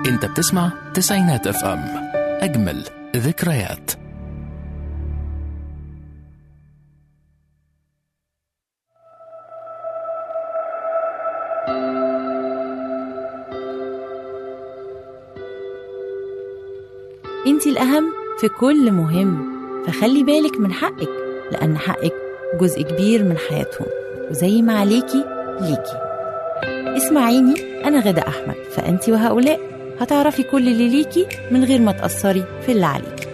انت بتسمع تسعينات اف ام، اجمل ذكريات. انتي الأهم في كل مهم، فخلي بالك من حقك، لأن حقك جزء كبير من حياتهم، وزي ما عليكي ليكي. اسمعيني، أنا غادة أحمد، فأنتي وهؤلاء هتعرفي كل اللي ليكي من غير ما تأثري في اللي عليكي.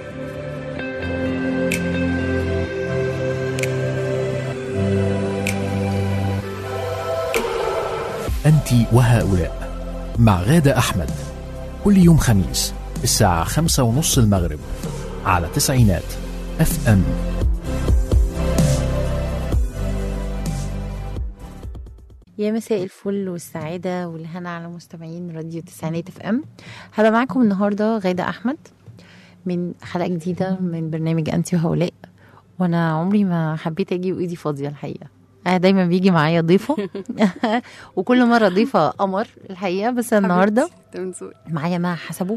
أنت وهؤلاء مع غادة أحمد، كل يوم خميس الساعة 5:30 المغرب على تسعينات اف ام. يا مساء الفل والسعادة والهنا على مستمعين راديو تسعينات اف ام. هبقى معاكم النهاردة غادة أحمد من حلقة جديدة من برنامج أنتي وهؤلاء. وأنا عمري ما حبيت أجي وإيدي فاضية الحقيقة، أنا دايما بيجي معايا ضيفة وكل مرة ضيفة قمر الحقيقة، بس النهاردة معايا ما حسبه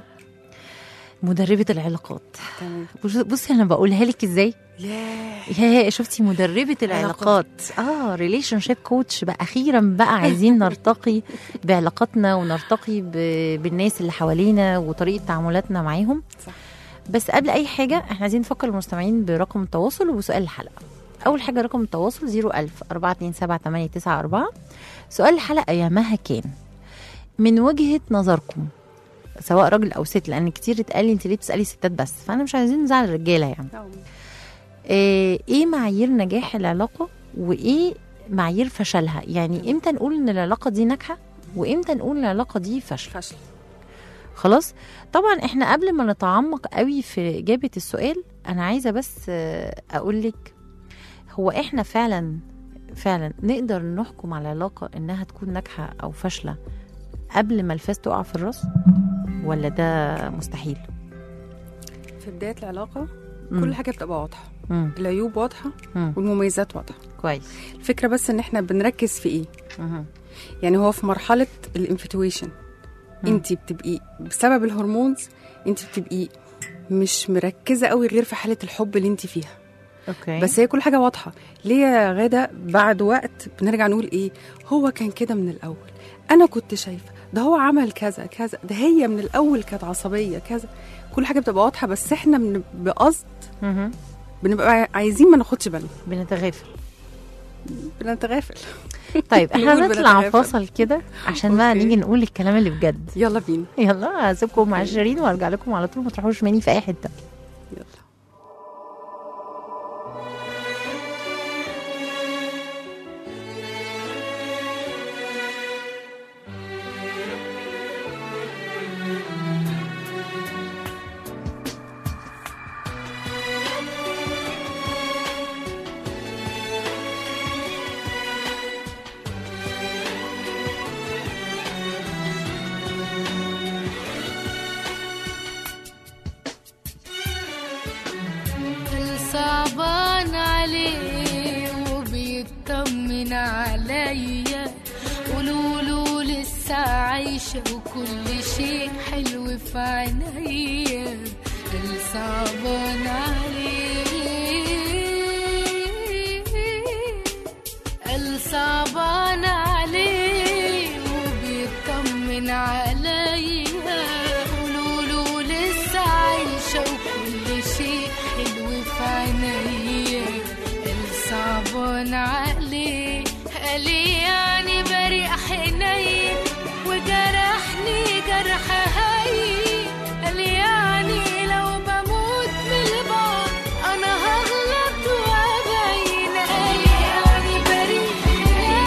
مدربة العلاقات. بصي أنا بقولها لك إزاي؟ يا شفتي مدربة العلاقات، ريليشن شيب كوتش بقى. أخيرا بقى عايزين نرتقي بعلاقاتنا ونرتقي بالناس اللي حوالينا وطريقة تعاملاتنا معاهم. صح. بس قبل أي حاجة احنا عايزين نفكر المستمعين برقم التواصل وبسؤال الحلقة. أول حاجة رقم التواصل 01000-427-894. سؤال الحلقة يا مها كان من وجهة نظركم سواء راجل أو ست، لأن كتير اتقال لي انت ليه بتسألي ستات بس، فأنا مش عايزين نزعل الرجالة يعني. ايه معايير نجاح العلاقة وايه معايير فشلها؟ يعني امتى نقول ان العلاقة دي ناجحة وامتى نقول العلاقة دي فشل. خلاص. طبعا احنا قبل ما نتعمق قوي في إجابة السؤال انا عايزة بس اقولك، هو احنا فعلا نقدر نحكم على العلاقة انها تكون ناجحة او فاشلة قبل ما الفاس تقع في الراس، ولا ده مستحيل؟ في بداية العلاقة كل حاجة بتبقى واضحة، العيوب واضحة والمميزات واضحة. كويس. الفكرة بس ان احنا بنركز في ايه. يعني هو في مرحلة الانفتويشن انت بتبقي بسبب الهرمونز انت بتبقي مش مركزة قوي غير في حالة الحب اللي انت فيها. أوكي. بس هي كل حاجة واضحة. ليه يا غادة بعد وقت بنرجع نقول ايه، هو كان كده من الأول، أنا كنت شايفة ده هو عمل كذا كذا، ده هي من الأول كانت عصبية كذا. كل حاجة بتبقى واضحة بس احنا بقصد بنبقى عايزين ما ناخدش بالنا، بنتغافل. طيب احنا نطلع فاصل كده عشان بقى نيجي نقول الكلام اللي بجد. يلا بينا. يلا هسيبكم مع شيرين وارجع لكم على طول، ما تروحوش مني في اي حته. يلا. صعبان عليه وبيطمن عليا، قولوله لسه عايشة وكل شيء حلو في عينيا. صعبان عليه، صعبان عليه وبيطمن عليا، قولوله لسه عايشة وكل شيء حلو في عينيا. صعبان عليه، قال يعني بريء حنين وجرحني جرح هين، قال يعني لو بموت من البعد انا هغلط وابين، قال يعني بريء حنين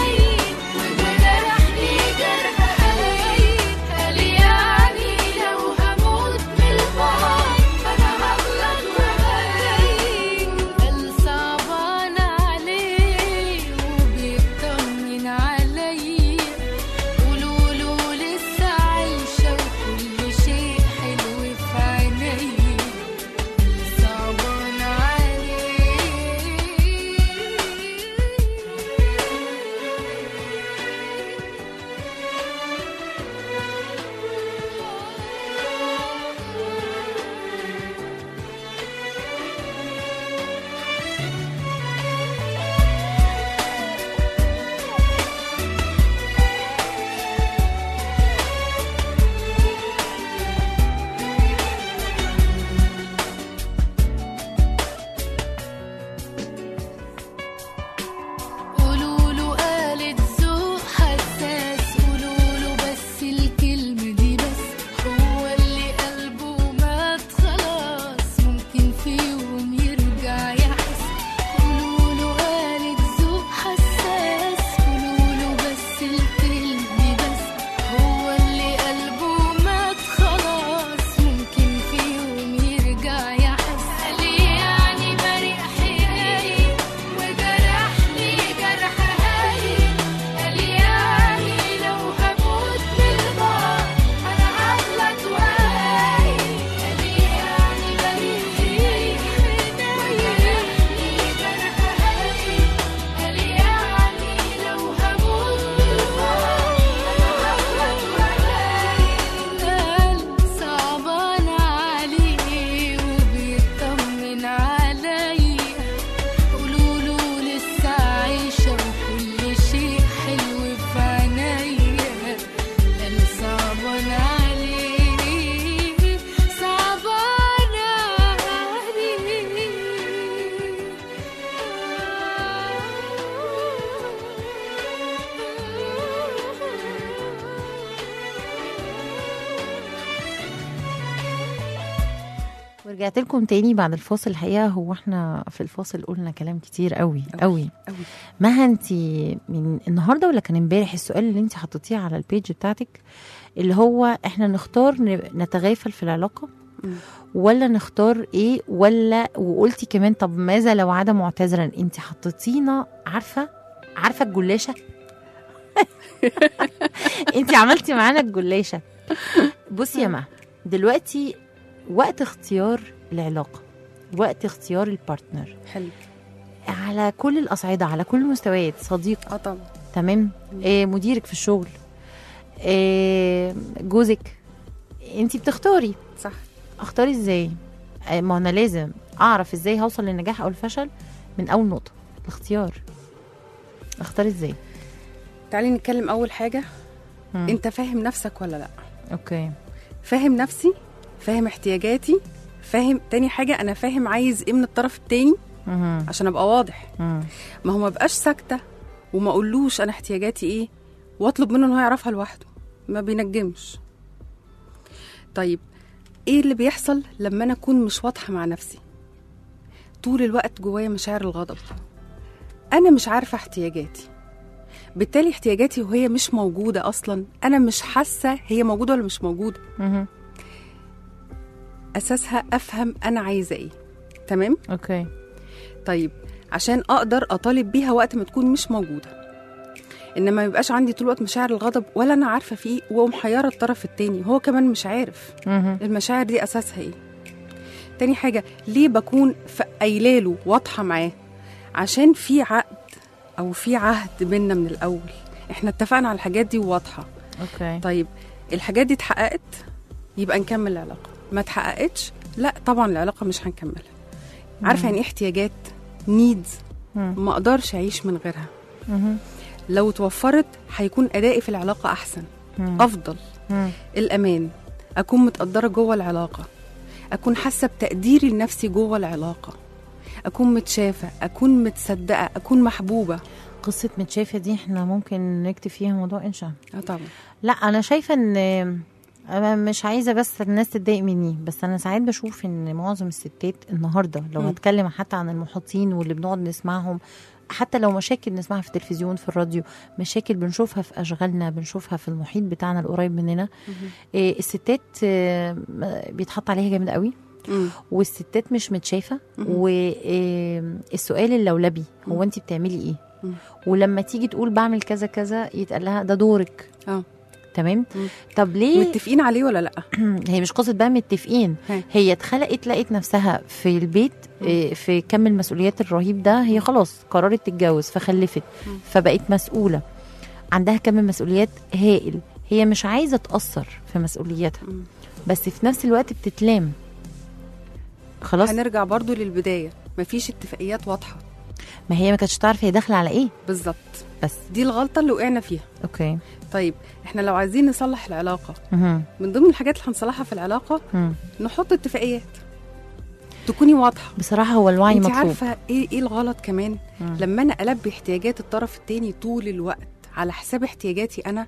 ورجعت لكم تاني بعد الفاصل. الحقيقه هو احنا في الفاصل قلنا كلام كتير قوي قوي. مها، انت من النهارده ولا كان امبارح السؤال اللي انت حطيتيه على البيج بتاعتك اللي هو احنا نختار نتغافل في العلاقه ولا نختار ايه؟ ولا وقلتي كمان طب ماذا لو عاد معتذرا؟ انت حطيتينا عارفه الجلاشه. انت عملتي معانا الجلاشه. بصي يا مها، دلوقتي وقت اختيار العلاقه، وقت اختيار البارتنر حلو على كل الاصعده، على كل المستويات، صديق طبعا تمام، مديرك في الشغل، جوزك، انت بتختاري. صح. اختاري ازاي؟ ما انا لازم اعرف ازاي هوصل للنجاح او الفشل من اول نقطه الاختيار. اختاري ازاي؟ تعالي نتكلم اول حاجه. انت فاهم نفسك ولا لا؟ اوكي. فاهم نفسي، فاهم احتياجاتي، فاهم. تاني حاجه انا فاهم عايز ايه من الطرف التاني عشان ابقى واضح. ما هو ما بقاش ساكته وما اقولوش انا احتياجاتي ايه واطلب منه ان هو يعرفها لوحده، ما بينجمش. طيب ايه اللي بيحصل لما انا اكون مش واضحه مع نفسي؟ طول الوقت جوايا مشاعر الغضب، انا مش عارفه احتياجاتي، بالتالي احتياجاتي وهي مش موجوده اصلا، انا مش حاسه هي موجوده ولا مش موجوده. اساسها افهم انا عايزه ايه. تمام. اوكي. طيب عشان اقدر اطالب بيها وقت ما تكون مش موجوده، انما ما يبقاش عندي طول الوقت مشاعر الغضب ولا انا عارفه فيه ومحيره الطرف التاني هو كمان مش عارف المشاعر دي اساسها ايه. تاني حاجه ليه بكون قايلاله واضحه معاه؟ عشان في عقد او في عهد بينا من الاول، احنا اتفقنا على الحاجات دي وواضحه. اوكي. طيب الحاجات دي اتحققت يبقى نكمل العلاقه، ما اتحققتش لا طبعا العلاقه مش هنكملها. عارفه يعني ايه احتياجات؟ نيدز ما اقدرش اعيش من غيرها. لو توفرت هيكون ادائي في العلاقه احسن، افضل. الامان، اكون متقدره جوه العلاقه، اكون حاسه بتقديري لنفسي جوه العلاقه، اكون متشافه، اكون متصدقه، اكون محبوبه. قصه متشافه دي احنا ممكن نكتب فيها موضوع انشاء. طبعا. لا انا شايفه ان انا مش عايزه بس الناس تتضايق مني، بس انا ساعات بشوف ان معظم الستات النهارده لو هتكلم حتى عن المحاطين واللي بنقعد نسمعهم، حتى لو مشاكل نسمعها في التلفزيون في الراديو، مشاكل بنشوفها في اشغالنا، بنشوفها في المحيط بتاعنا القريب مننا، الستات بيتحط عليها جامد قوي، والستات مش متشافه. والسؤال اللولبي هو انت بتعملي ايه؟ ولما تيجي تقول بعمل كذا كذا يتقال لها ده دورك. تمام. طب ليه متفقين عليه ولا لا؟ هي مش قصه بقى متفقين، هي اتخلقت لقت نفسها في البيت في كم المسؤوليات الرهيب ده، هي خلاص قررت تتجوز فخلفت فبقت مسؤوله، عندها كم مسؤوليات هائل، هي مش عايزه تاثر في مسؤولياتها بس في نفس الوقت بتتلام. خلاص هنرجع برضو للبدايه، مفيش اتفاقيات واضحه، ما هي ما كانتش تعرف هي داخله على ايه بالظبط. بس دي الغلطه اللي وقعنا فيها. اوكي. طيب احنا لو عايزين نصلح العلاقه، من ضمن الحاجات اللي هنصلحها في العلاقه نحط اتفاقيات تكوني واضحه. بصراحه هو الوعي مطلوب. انت عارفه ايه الغلط كمان؟ لما انا البي احتياجات الطرف التاني طول الوقت على حساب احتياجاتي انا.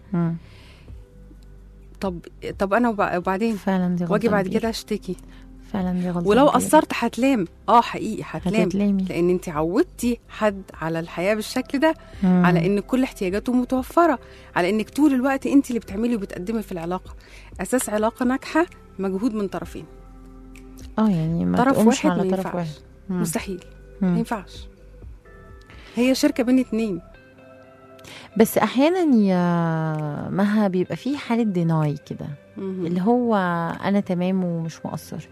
طب انا وبعدين فعلا دي غلطه، واجي بعد كده اشتكي. فعلا دي غلطه، ولو قصرت هتلام. حقيقي هتلامي، لان انت عودتي حد على الحياه بالشكل ده، على ان كل احتياجاته متوفره، على انك طول الوقت انت اللي بتعملي وبتقدمي في العلاقه. اساس علاقه ناجحه مجهود من طرفين. يعني ما طرف واحد على ما طرف واحد مستحيل، ما ينفعش. هي شركه بين اتنين. بس احيانا يا مها بيبقى فيه حاله ديناي كده، اللي هو انا تمام ومش مقصر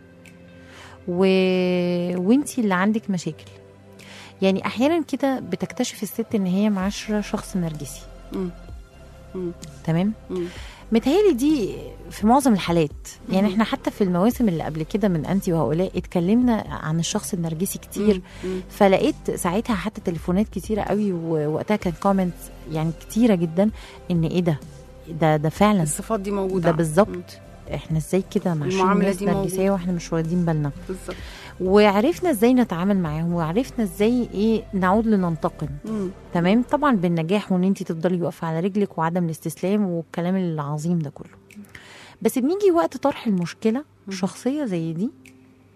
وانتي اللي عندك مشاكل. يعني احيانا كده بتكتشف الست ان هي معاشره شخص نرجسي. تمام. متهيألي دي في معظم الحالات. يعني احنا حتى في المواسم اللي قبل كده من أنتي وهؤلاء اتكلمنا عن الشخص النرجسي كتير. فلقيت ساعتها حتى تليفونات كتيرة قوي، ووقتها كان كومنت يعني كتيرة جدا ان ايه ده فعلا الصفات دي موجودة. ده بالظبط. احنا ازاي كده مع ناس نرجسية واحنا مش واخدين بالنا. بالظبط. وعرفنا ازاي نتعامل معاهم، وعرفنا ازاي نعود لننتقم. تمام. طبعا بالنجاح، وان انت تفضلي واقفه على رجلك، وعدم الاستسلام، والكلام العظيم ده كله. بس بنيجي وقت طرح المشكله شخصيه زي دي،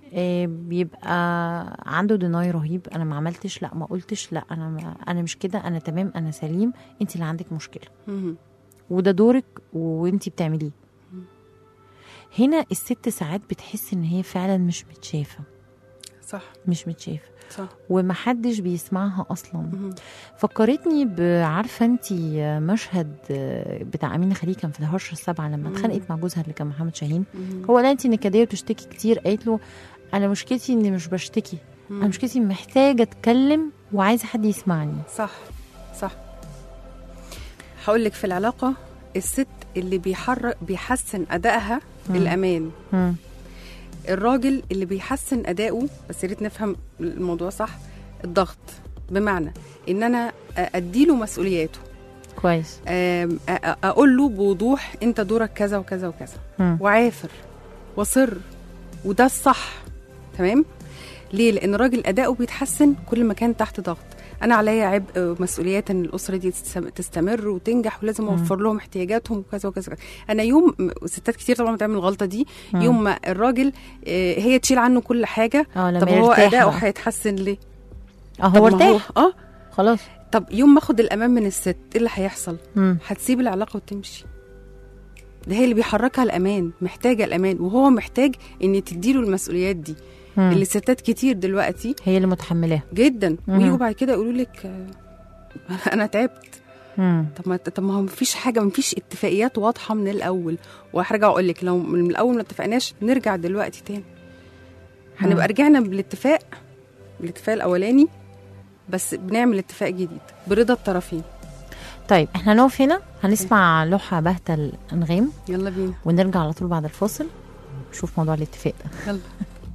بيبقى عنده ديناي رهيب، انا ما عملتش، لا ما قلتش، لا انا مش كده، انا تمام، انا سليم، انت اللي عندك مشكله، وده دورك وانت بتعمليه. هنا الست ساعات بتحس ان هي فعلا مش متشافه، صح، مش متشافه، صح، ومحدش بيسمعها اصلا. فكرتني بعارفه انت مشهد بتاع امينه خليل كان في الهرشه السابعه لما اتخانقت مع جوزها اللي كان محمد شاهين. هو لا انت نكديه وتشتكي كتير، قالت له انا مشكلتي اني مش بشتكي، انا مشكلتي محتاجه اتكلم وعايزه حد يسمعني. صح صح. هقول لك في العلاقه الست اللي بيحسن ادائها الامان، الراجل اللي بيحسن اداؤه، بس يا ريت نفهم الموضوع صح، الضغط، بمعنى ان انا اديله مسؤولياته كويس، اقول له بوضوح انت دورك كذا وكذا وكذا، وعافر واصر، وده الصح. تمام. ليه؟ لان الراجل اداؤه بيتحسن كل ما كان تحت ضغط. انا عليا عبء مسؤوليات ان الاسره دي تستمر وتنجح، ولازم اوفر لهم احتياجاتهم وكذا وكذا. انا يوم ستات كتير طبعا بتعمل الغلطه دي، يوم ما الراجل هي تشيل عنه كل حاجه، طب هو اداؤه هيتحسن ليه؟ هو ارتاح، خلاص. طب يوم ما اخد الامان من الست، ايه اللي هيحصل؟ هتسيب العلاقه وتمشي. ده هي اللي بيحركها الامان، محتاجه الامان، وهو محتاج ان تديله المسؤوليات دي اللي الستات كتير دلوقتي هي اللي متحملاها جدا، ويجوا بعد كده يقولوا لك انا تعبت. طب ما هو مفيش حاجه، مفيش اتفاقيات واضحه من الاول. وهرجع اقول لك لو من الاول ما اتفقناش نرجع دلوقتي تاني، هنبقى رجعنا بالاتفاق الاولاني، بس بنعمل اتفاق جديد برضا الطرفين. طيب احنا نقف هنا، هنسمع لوحه باهته الانغام، يلا بينا، ونرجع على طول بعد الفاصل نشوف موضوع الاتفاق ده. يلا.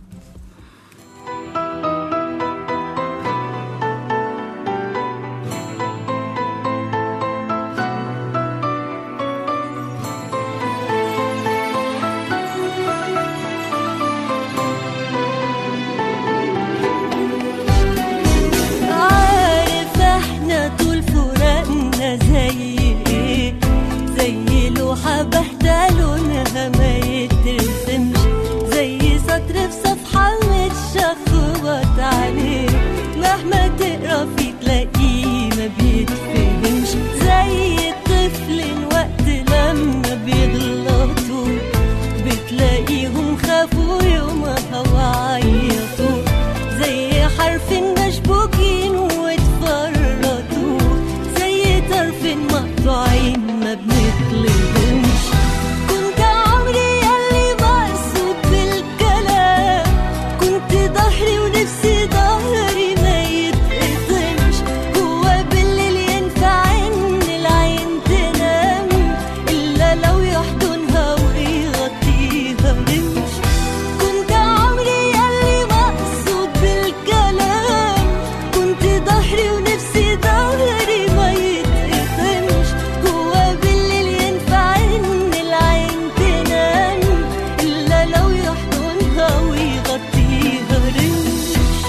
زي لوحة باهتة لونها ما يترسمش، زي سطر في صفحة متشخبط عليه، مهما تقرا فيه تلاقيه ما بيتفهمش، زي الطفل وقت لما بيغلطوا بتلاقيهم خافوا يومها وعيطوا، زي حرف مشبوكين واتفرطوا، زي طرف مقطوعين ما بنطلبهمش. كنت عمري ياللي مقصود بالكلام، كنت ظهري ونفسي ظهري ما يتقطمش، هو بالليل ينفع ان العين تنام الا لو يحضنها ويغطيها رمش. كنت عمري ياللي مقصود بالكلام، كنت ظهري ونفسي ظهري ما يتقطمش، هو بالليل ينفع ان العين تنام الا لو يحضنها ويغطيها رمش.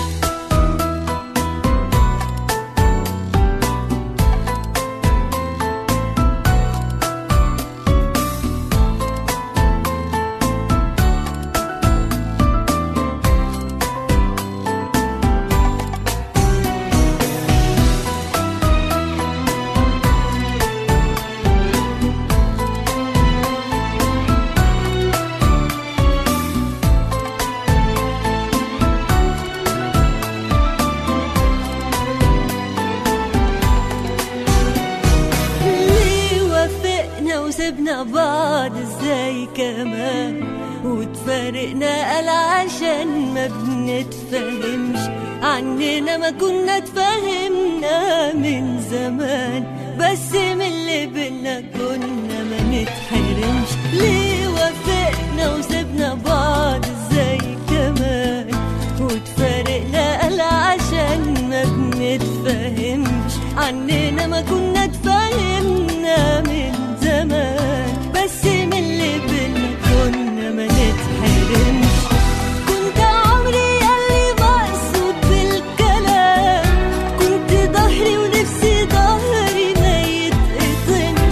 ليه وافقنا وسبنا بعض ازاي كمان، وتفارقنا قال عشان ما بنتفهمش، عننا ما كنا اتفهمنا من زمان، بس من اللي بينا كنا ما نتحرمش. ليه وافقنا وسبنا بعض ازاي كمان، وتفارقنا قال عشان ما بنتفهمش، عننا ما كنا اتفهمنا من زمان، بس من اللي بينا كنا ما نتحرمش. كنت عمري ياللي مقصود بالكلام، كنت ظهري ونفسي ظهري ما يتقطمش،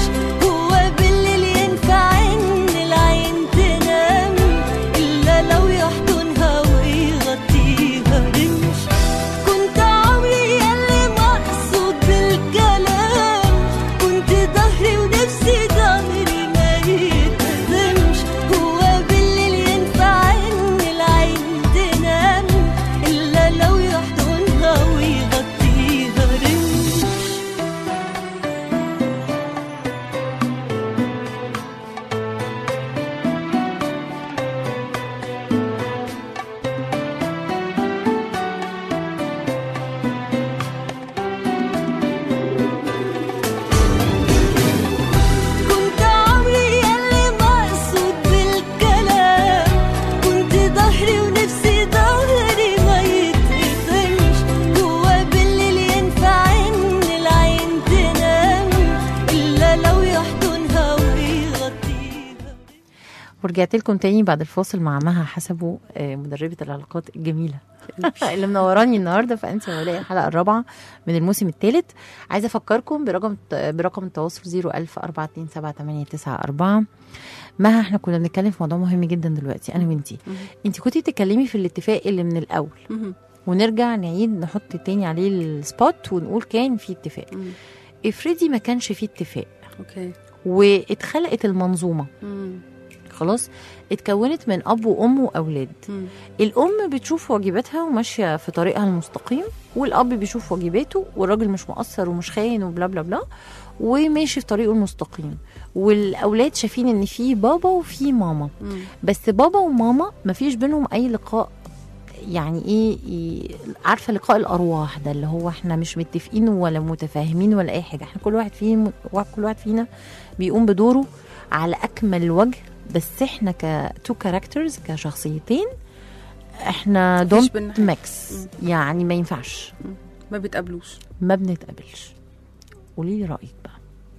ورجعت لكم تاني بعد الفاصل مع مها حسبه، مدربة العلاقات الجميلة اللي منوراني النهارده في انت ولاء الحلقة الرابعة من الموسم الثالث. عايزة افكركم برقم التواصل 010427894. مها، احنا كنا بنتكلم في موضوع مهم جدا دلوقتي انا وانتي. انتي كنتي بتتكلمي في الاتفاق اللي من الاول، ونرجع نعيد نحط تاني عليه السبوت ونقول كان في اتفاق. افرضي ما كانش في اتفاق، اوكي، واتخلقت المنظومة، خلاص اتكونت من اب وام واولاد. الام بتشوف واجباتها وماشيه في طريقها المستقيم، والاب بيشوف واجباته، والراجل مش مقصر ومش خاين وبلا بلا بلا وماشي في طريقه المستقيم. والاولاد شايفين ان في بابا وفي ماما، بس بابا وماما مفيش بينهم اي لقاء. يعني ايه عارفه لقاء الارواح ده اللي هو احنا مش متفقين ولا متفاهمين ولا اي حاجه، احنا كل واحد فينا بيقوم بدوره على اكمل وجه، بس احنا كتو كاركترز كشخصيتين احنا دونت ميكس، يعني ما ينفعش، ما بيتقابلوش، ما بنتقابلش. قولي لي رايك بقى.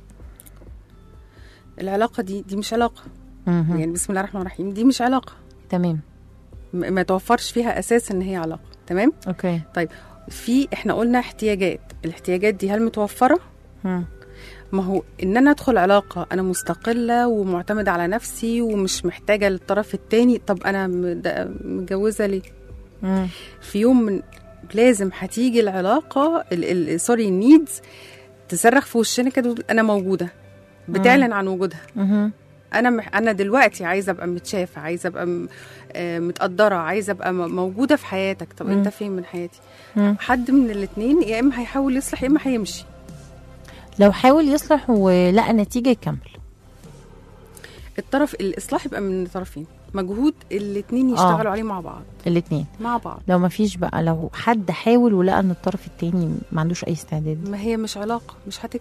العلاقه دي مش علاقه، يعني بسم الله الرحمن الرحيم، دي مش علاقه، تمام، ما توفرش فيها اساس ان هي علاقه، تمام، اوكي. طيب احنا قلنا احتياجات، الاحتياجات دي هل متوفره؟ ما هو ان انا ادخل علاقه انا مستقله ومعتمده على نفسي ومش محتاجه للطرف التاني، طب انا متجوزه ليه؟ في يوم من لازم هتيجي العلاقه سوري النيدز تصرخ في وشنا كده، انا موجوده، بتعلن عن وجودها. انا دلوقتي عايزه ابقى متشافه، عايزه ابقى متقدره، عايزه ابقى موجوده في حياتك. طب انت فين من حياتي؟ حد من الاثنين يا اما هيحاول يصلح يا اما هيمشي. لو حاول يصلح ولقى نتيجه يكمل. الطرف الاصلاح يبقى من الطرفين، مجهود الاثنين يشتغلوا عليه مع بعض، الاثنين مع بعض. لو ما فيش بقى، لو حد حاول ولقى ان الطرف التاني ما عندوش اي استعداد، ما هي مش علاقه،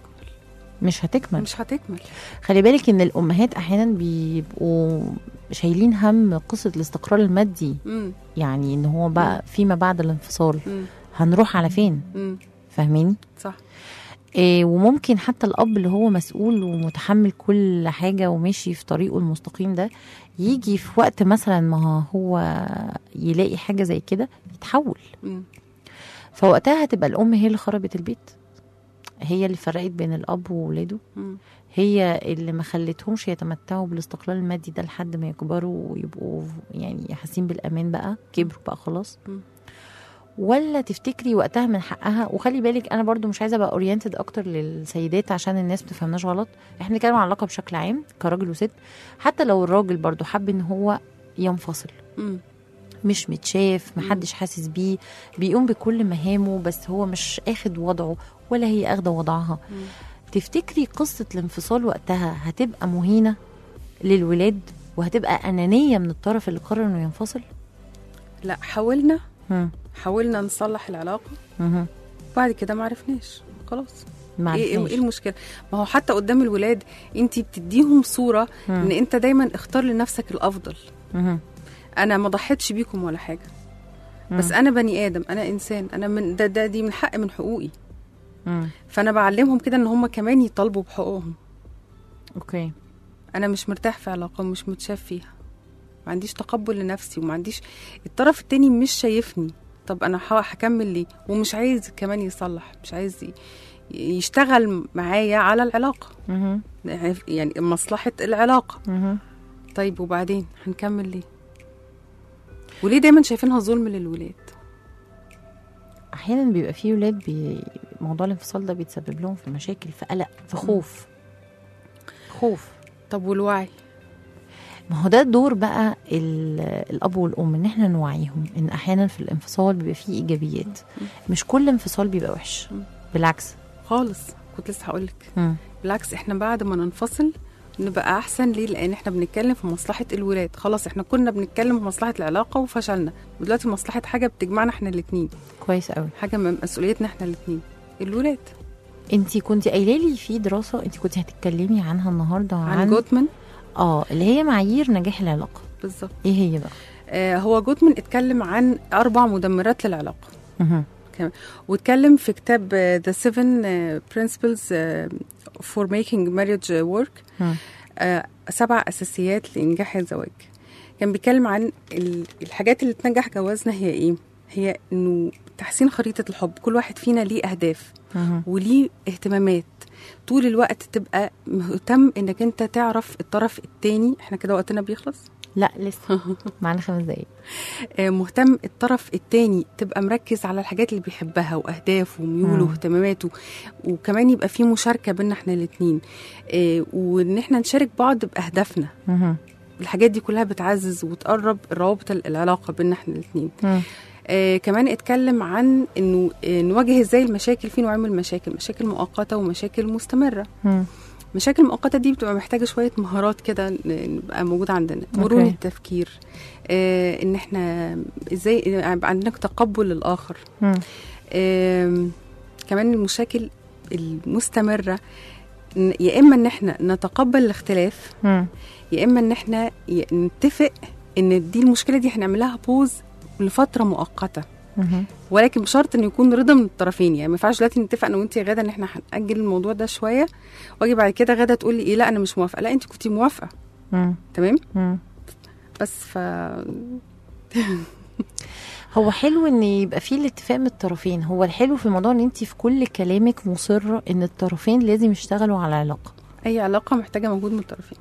مش هتكمل. خلي بالك ان الامهات احيانا بيبقوا شايلين هم قصه الاستقرار المادي. يعني ان هو بقى فيما بعد الانفصال هنروح على فين؟ فاهميني؟ صح. وممكن حتى الاب اللي هو مسؤول ومتحمل كل حاجه وماشي في طريقه المستقيم ده، يجي في وقت مثلا ما هو يلاقي حاجه زي كده يتحول. فوقتها هتبقى الام هي اللي خربت البيت، هي اللي فرقت بين الاب وولاده، هي اللي ما خلتهمش يتمتعوا بالاستقلال المادي ده لحد ما يكبروا ويبقوا يعني حاسين بالامان، بقى كبروا بقى خلاص. ولا تفتكري وقتها من حقها؟ وخلي بالك انا برضو مش عايزه ابقى اورينتد اكتر للسيدات عشان الناس ما تفهمناش غلط، احنا بنتكلم عن العلاقه بشكل عام كراجل وست. حتى لو الراجل برضو حب ان هو ينفصل، مش متشاف، محدش حاسس بيه، بيقوم بكل مهامه بس هو مش اخد وضعه ولا هي اخده وضعها، تفتكري قصه الانفصال وقتها هتبقى مهينه للولاد وهتبقى انانيه من الطرف اللي قرر انه ينفصل؟ لا، حاولنا نصلح العلاقه، بعد كده ما عرفناش، خلاص. ايه المشكله؟ ما هو حتى قدام الولاد انت بتديهم صوره ان انت دايما اختار لنفسك الافضل. انا ما ضحيتش بيكم ولا حاجه، بس انا بني ادم، انا انسان، انا من دي من حق من حقوقي. فانا بعلمهم كده ان هم كمان يطالبوا بحقوقهم. اوكي. انا مش مرتاح في علاقه مش متشاف فيها، ما عنديش تقبل لنفسي وما عنديش، الطرف التاني مش شايفني، طب انا هكمل ليه؟ ومش عايز كمان يصلح، مش عايز يشتغل معايا على العلاقه، يعني مصلحه العلاقه. طيب وبعدين هنكمل ليه؟ وليه دايما شايفينها ظلم للولاد؟ احيانا بيبقى فيه ولاد موضوع الانفصال ده بيتسبب لهم في مشاكل، في قلق، في خوف. طب والوعي؟ ما هو ده دور بقى الاب والام، ان احنا نوعيهم ان احيانا في الانفصال بيبقى فيه ايجابيات، مش كل انفصال بيبقى وحش، بالعكس خالص. كنت لسه هقولك بالعكس، احنا بعد ما ننفصل نبقى احسن. ليه؟ لان احنا بنتكلم في مصلحه الولاد. خلاص احنا كنا بنتكلم في مصلحه العلاقه وفشلنا، ودلوقتي مصلحه حاجه بتجمعنا احنا الاثنين. كويس قوي. حاجه من مسؤوليتنا احنا الاثنين، الولاد. انتي كنتي قايله لي في دراسه انتي كنتي هتتكلمي عنها النهارده، عن جوتمان، اللي هي معايير نجاح العلاقه. بالظبط. ايه هي بقى؟ هو جوتمان اتكلم عن 4 مدمرات للعلاقه. واتكلم في كتاب The 7 Principles for Making Marriage Work. 7 أساسيات لإنجاح الزواج. كان بيتكلم عن الحاجات اللي تنجح جوازنا هي إيه؟ هي إنه تحسين خريطة الحب. كل واحد فينا ليه أهداف وليه اهتمامات، طول الوقت تبقى مهتم إنك أنت تعرف الطرف التاني. إحنا كده وقتنا بيخلص؟ لا لسه معنا 5 دقايق. مهتم الطرف التاني، تبقى مركز على الحاجات اللي بيحبها وأهدافه وميوله واهتماماته، وكمان يبقى في مشاركة بيننا احنا الاتنين، وإن احنا نشارك بعض بأهدافنا. الحاجات دي كلها بتعزز وتقرب الروابط العلاقة بيننا احنا الاتنين. كمان اتكلم عن انه نواجه ازاي المشاكل. في نوعين من المشاكل، مشاكل مؤقتة ومشاكل مستمرة. مشاكل مؤقتة دي بتبقى محتاجة شوية مهارات كده نبقى موجودة عندنا، مرونة التفكير، ان احنا ازاي يبقى عندنا تقبل للآخر. كمان المشاكل المستمرة، يا اما ان احنا نتقبل الاختلاف، يا اما ان احنا نتفق ان دي المشكلة دي هنعملها بوز لفترة مؤقتة، ولكن بشرط انه يكون رضا من الطرفين. يعني ما ينفعش دلوقتي نتفق انا وانت يا غاده ان احنا هنأجل الموضوع ده شويه، واجي بعد كده غاده تقول لي ايه لا انا مش موافقه. لا انت كنتي موافقه. تمام. بس هو حلو ان يبقى فيه الاتفاق من الطرفين. هو الحلو في الموضوع ان انت في كل كلامك مصره ان الطرفين لازم يشتغلوا على علاقه. اي علاقه محتاجه مجهود من الطرفين.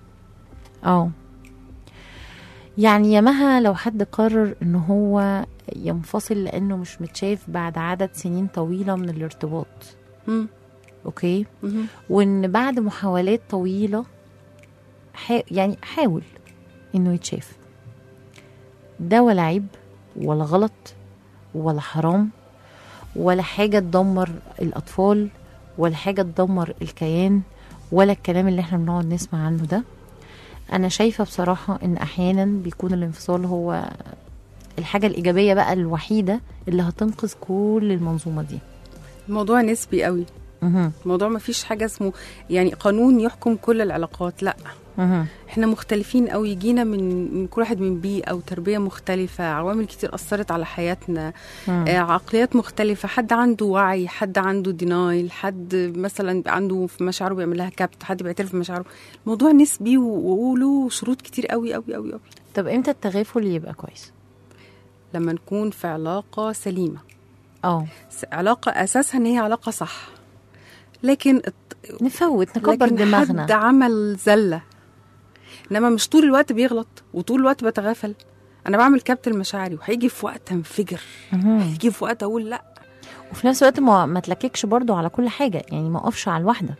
يعني يا مها لو حد قرر ان هو ينفصل لانه مش متشاف بعد عدد سنين طويله من الارتباط، اوكي، وان بعد محاولات طويله يعني حاول انه يتشاف، ده ولا عيب ولا غلط ولا حرام ولا حاجه تدمر الاطفال ولا حاجه تدمر الكيان ولا الكلام اللي احنا بنقعد نسمع عنه ده. أنا شايفة بصراحة إن أحيانا بيكون الانفصال هو الحاجة الإيجابية بقى الوحيدة اللي هتنقذ كل المنظومة دي. الموضوع نسبي قوي. الموضوع ما فيش حاجة اسمه يعني قانون يحكم كل العلاقات، لا. احنا مختلفين قوي، جينا من كل واحد من بيئة وتربية مختلفة، عوامل كتير أثرت على حياتنا، عقليات مختلفة، حد عنده وعي، حد عنده دينايل، حد مثلا عنده في مشاعره بيعمل لها كبت، حد بيعترف في مشاعره. الموضوع نسبي وله شروط كتير قوي قوي قوي قوي. طب امتى التغافل يبقى كويس؟ لما نكون في علاقة سليمة. علاقة أساسها إن هي علاقة صح، لكن نفوت نكبر دماغنا، حد عمل زلة، انما مش طول الوقت بيغلط وطول الوقت بتغافل. انا بعمل كبت المشاعري وهيجي في وقت انفجر، هيجي في وقت اقول لا، وفي نفس الوقت ما تلككش برضو على كل حاجه، يعني ما اقفش على الواحده.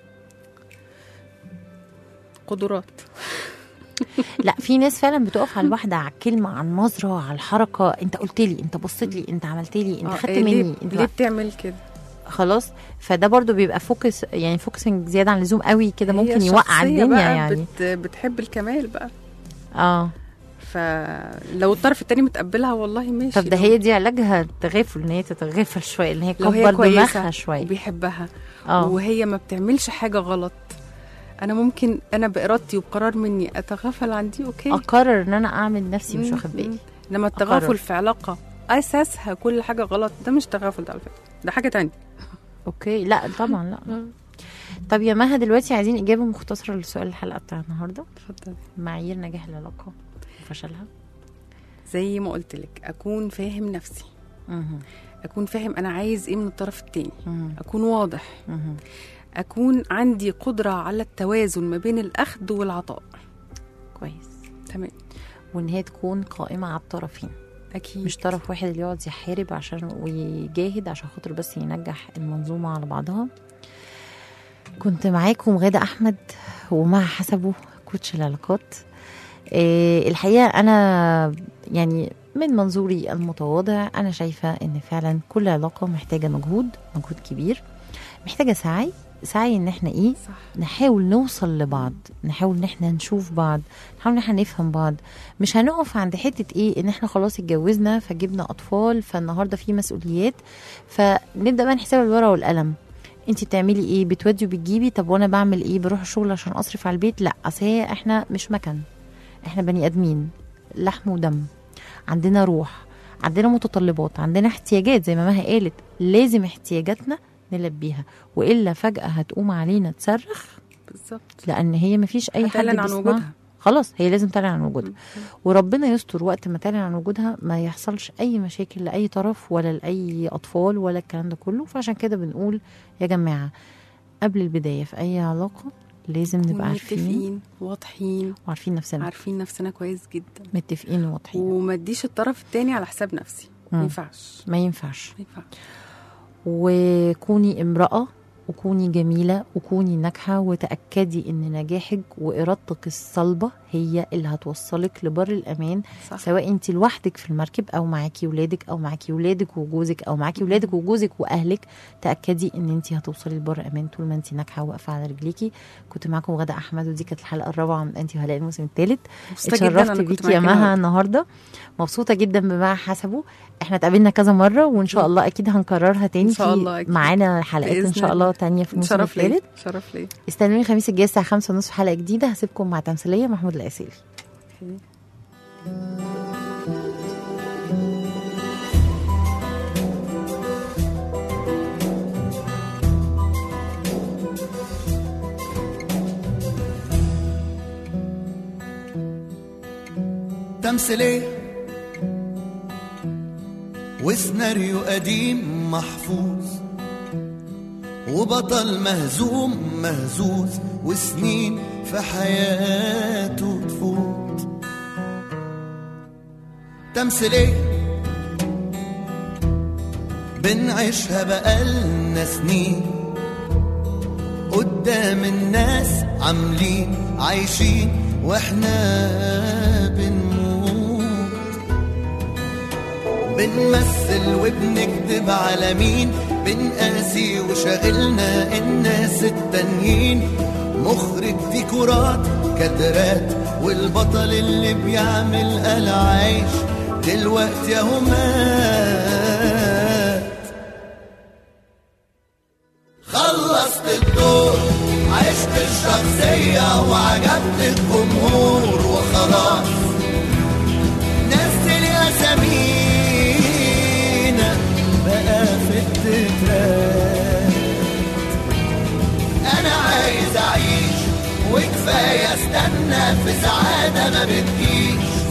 قدرات لا في ناس فعلا بتقف على الواحده، على الكلمه، على النظره، على الحركه. انت قلت لي، انت بصيت لي، انت عملت لي، انت خدت مني، انت ليه بتعمل كده؟ خلاص. فده برضو بيبقى فوكس، يعني فوكسنج زياده عن اللزوم قوي كده، ممكن يوقع الدنيا. يعني بتحب الكمال بقى. فلو الطرف التاني متقبلها والله ماشي. طب ده هي دي علاجها التغافل، ان هي تتغافل شويه، ان هي تكبر دماغها شويه وبيحبها وهي ما بتعملش حاجه غلط. انا ممكن انا بارادتي وبقرار مني اتغافل عن دي، اوكي، اقرر ان انا اعمل نفسي مش واخد بالي. لما التغافل في علاقه اساسها كل حاجه غلط، ده مش تغافل، ده على فكره ده حاجه تانية. اوكي لا طبعا لا. طب يا مها دلوقتي عايزين اجابه مختصره لسؤال الحلقه بتاع النهارده. اتفضلي. معايير نجاح العلاقه وفشلها؟ زي ما قلت لك، اكون فاهم نفسي، اكون فاهم انا عايز ايه من الطرف التاني، اكون واضح، اكون عندي قدره على التوازن ما بين الاخذ والعطاء. كويس، تمام. وان هي تكون قائمه على الطرفين، اكيد، مش طرف واحد اللي يقعد يحارب عشان ويجاهد عشان خاطر بس ينجح المنظومه على بعضها. كنت معاكم غادة أحمد، ومع حسبه كوتش العلاقات. الحقيقة أنا يعني من منظوري المتواضع أنا شايفة إن فعلا كل علاقة محتاجة مجهود كبير، محتاجة سعي إن احنا صح. نحاول نوصل لبعض، نحاول إن احنا نشوف بعض، نحاول إن احنا نفهم بعض. مش هنقف عند حتة إن احنا خلاص اتجوزنا فجبنا أطفال فالنهاردة في مسؤوليات فنبدأ بقى نحسبها بالورقة والقلم. انتي بتعملي ايه؟ بتودي وبتجيبي. طب وانا بعمل ايه؟ بروح الشغل عشان اصرف على البيت. لا، اصل احنا مش مكن، احنا بني ادمين لحم ودم، عندنا روح، عندنا متطلبات، عندنا احتياجات زي ما مها قالت، لازم احتياجاتنا نلبيها، والا فجأة هتقوم علينا تصرخ. بالظبط، لان هي مفيش اي حد بيسمعها خلاص هي لازم تعلن عن وجودها، وربنا يستر وقت ما تعلن عن وجودها ما يحصلش اي مشاكل لاي طرف ولا لاي اطفال ولا الكلام ده كله. فعشان كده بنقول يا جماعه قبل البدايه في اي علاقه لازم نبقى عارفين متفقين واضحين وعارفين نفسنا، عارفين نفسنا كويس جدا، متفقين وواضحين، وما اديش الطرف التاني على حساب نفسي. ما ينفعش ما ينفعش. ما ينفعش. وكوني امرأة وكوني جميلة وكوني ناجحة، وتأكدي ان نجاحك وإرادتك الصلبة هي اللي هتوصلك لبر الأمان. صح. سواء انت لوحدك في المركب او معاكي ولادك او معاكي ولادك وجوزك او معاكي ولادك وجوزك واهلك، تأكدي ان انت هتوصلي لبر أمان طول ما انت ناجحة واقفة على رجليكي. كنت معاكم غادة أحمد، ودي كانت الحلقة الرابعة من انت وهلاء الموسم الثالث. اتشرفت بيكي يا مها النهارده، مبسوطة جدا بما حسبه. احنا اتقابلنا كذا مرة وان شاء الله اكيد هنكررها تاني. إن شاء الله أكيد. معانا حلقات ان شاء الله تانية في الموسم الثالث. شرف لي. استنوني الخميس الجاي الساعة 5:30 في حلقة جديدة. هسيبكم مع تمثيلية محمود العسيلي. تمثيلية وسيناريو قديم محفوظ، وبطل مهزوم مهزوز، وسنين في حياته تفوت. تمثيلية بنعيشها بقالنا سنين، قدام الناس عاملين عايشين واحنا بنموت. بنمثل وبنكذب على مين، بنقاسي وشغلنا الناس التانيين. مخرج ديكورات كادرات، والبطل اللي بيعمل العيش دلوقتي اهو مات. خلصت الدور، عشت الشخصية وعجبت الجمهور وخلاص. نزل أسامينا بقى في التترات. أنا عايز أعيش وكفاية استنى في سعادة ما بتجيش.